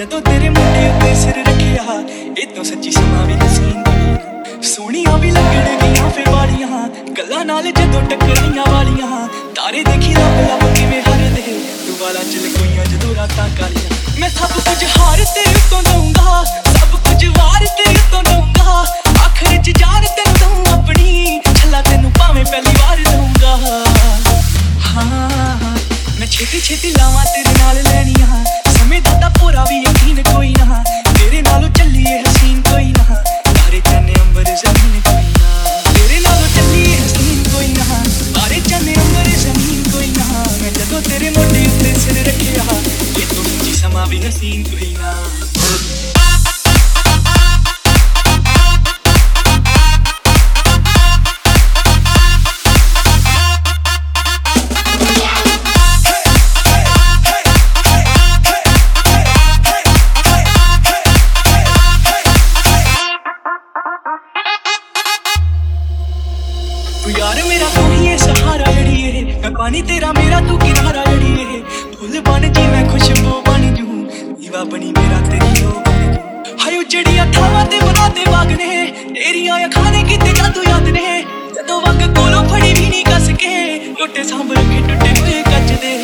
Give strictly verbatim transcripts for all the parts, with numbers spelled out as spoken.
ਜਦੋਂ ਤੇਰੇ ਮੁੰਡੇ ਉੱਤੇ ਸਿਰ ਰੱਖਿਆ ਇਤੋਂ ਸੱਚੀ ਸਮਾਂ ਵੀ ਹਸੀਨ ਸੋਹਣੀਆਂ ਵੀ ਲੱਗਣਗੀਆਂ ਫੇ ਵਾਲੀਆਂ ਗੱਲਾਂ ਨਾਲ ਜਦੋਂ ਟੱਕਰੀਆਂ ਵਾਲੀਆਂ ਤਾਰੇ ਦੇਖੀ ਲੱਭ ਲੱਭ ਕਿਵੇਂ ਹਰਦੇ ਤੂੰ ਵਾਲਾ ਚ ਲਕੋਈਆਂ ਜਦੋਂ ਰਾਤਾਂ ਕਾਲੀਆਂ ਮੈਂ ਸਭ ਕੁਝ ਹਾਰ ਤੇਰੇ ਤੋਂ ਦਊਂਗਾ ਸਭ ਕੁਝ ਵਾਰ ਤੇਰੇ ਤੋਂ ਦਊਂਗਾ ਆਖਰ ਚ ਜਾਨ ਤੈਨੂੰ ਦਊਂ ਆਪਣੀ ਛੱਲਾ ਤੈਨੂੰ ਭਾਵੇਂ ਪਹਿਲੀ ਵਾਰ ਦਊਂਗਾ ਹਾਂ ਮੈਂ ਛੇਤੀ ਛੇਤੀ ਲਾਵਾਂ ਤੇਰੇ ਨਾਲ ਲੈਣੀਆਂ ਸਮੇਂ ਦਾ ਤਾਂ ਪੂਰਾ ਵੀ ਯਕੀਨ ਕੋਈ ਨਾ ਤੇਰੇ ਨਾਲੋਂ ਚੱਲੀਏ ਹਸੀਨ ਕੋਈ ਨਾ ਤਾਰੇ ਚੰਨ ਅੰਬਰ ਜ਼ਮੀਨ ਕੋਈ ਨਾ ਤੇਰੇ ਨਾਲੋਂ ਚੱਲੀਏ ਹਸੀਨ ਕੋਈ ਨਾ ਤਾਰੇ ਚੰਨ ਅੰਬਰ ਜ਼ਮੀਨ ਕੋਈ ਨਾ ਮੈਂ ਜਦੋਂ ਤੇਰੇ ਮੋਢੇ ਉੱਤੇ ਸਿਰ ਰੱਖਿਆ ਇਹ ਤੋਂ ਸੱਚੀ ਸਮਾਂ ਵੀ ਹਸੀਨ ਕੋਈ ਨਾ ਤੂੰ ਯਾਰ ਮੇਰਾ ਤੂੰ ਹੀ ਏ ਸਹਾਰਾ ਅੜੀਏ ਮੈਂ ਪਾਣੀ ਤੇਰਾ ਮੇਰਾ ਤੂੰ ਕਿਨਾਰਾ ਅੜੀਏ ਫੁੱਲ ਬਣ ਜੀ ਮੈਂ ਖੁਸ਼ਬੂ ਬਣ ਜੂ ਈਵਾ ਬਣੀ ਮੇਰਾ ਤੇਰੀ ਉਹ ਬਣ ਜੂ ਹਾਏ ਉਜੜੀਆਂ ਥਾਵਾਂ ਤੇ ਬਣਾ ਦੇ ਬਾਗ ਨੇ ਤੇਰੀਆਂ ਅੱਖਾਂ ਨੇ ਕਿਤੇ ਜਾਦੂ ਯਾਦ ਨੇ ਜਦੋਂ ਵਗ ਕੋਲੋਂ ਫੜੀ ਵੀ ਨਹੀਂ ਕੱਸ ਕੇ ਟੁੱਟੇ ਸਾਂਭਰ ਕੇ ਟੁੱਟੇ ਹੋਏ ਕੱਚ ਦੇ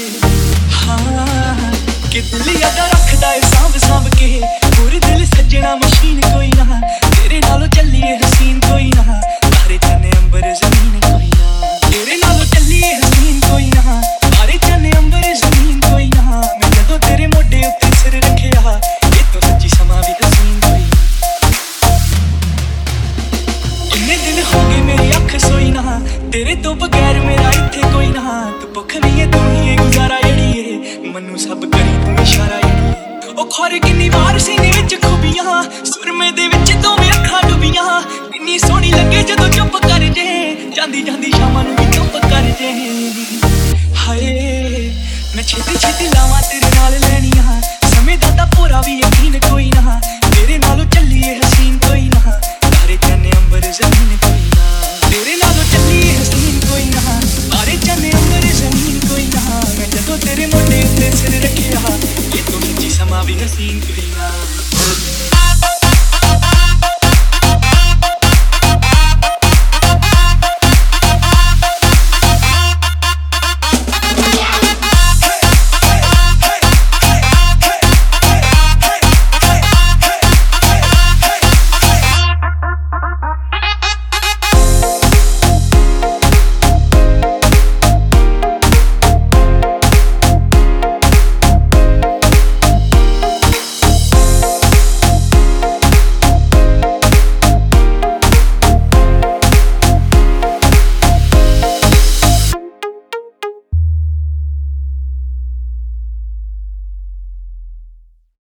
ਹਾਂ ਕਿ ਦਿਲ ਯਾਦਾਂ ਰੱਖਦਾ ਏ ਸਾਂਭ ਸਾਂਭ ਕੇ ਹੋਰ ਦਿਲ ਸੱਜਣਾ ਮਸ਼ੀਨ ਕੋਈ ਨਾ ਤੇਰੇ ਨਾਲੋਂ ਚੱਲੀਏ ਹਸੀਨ ਕੋਈ ਨਾ ਤਾਰੇ ਚੰਨ ਅੰਬਰ ਜ਼ਮੀਨ ਕੋਈ ਨਾ ਤੇਰੇ ਨਾਲੋਂ ਚੱਲੀਏ ਹਸੀਨ ਕੋਈ ਨਾ ਤਾਰੇ ਚੰਨ ਅੰਬਰ ਜ਼ਮੀਨ ਕੋਈ ਨਾ ਮੈਂ ਜਦੋਂ ਤੇਰੇ ਮੋਢੇ ਉੱਤੇ ਸਿਰ ਰੱਖਿਆ ਇਹ ਤੋਂ ਸੱਚੀ ਸਮਾਂ ਵੀ ਹਸੀਨ ਕੋਈ ਨਾ ਕਿੰਨੇ ਦਿਨ ਹੋ ਗਏ ਮੇਰੀ ਅੱਖ ਸੋਈ ਨਾ ਤੇਰੇ ਤੋਂ ਬਗੈਰ ਮੇਰਾ ਇੱਥੇ ਕੋਈ ਨਾ ਤੂੰ ਭੁੱਖ ਨਹੀਂ ਏ ਤੂੰ ਹੀ ਏ ਗੁਜ਼ਾਰਾ ਅੜੀਏ ਮੈਨੂੰ ਸਭ ਕਰੀ ਤੂੰ ਇਸ਼ਾਰਾ ਅੜੀਏ ਉਹ ਖੋਰ ਕਿੰਨੀ ਵਾਰ ਸੀ ਨੀ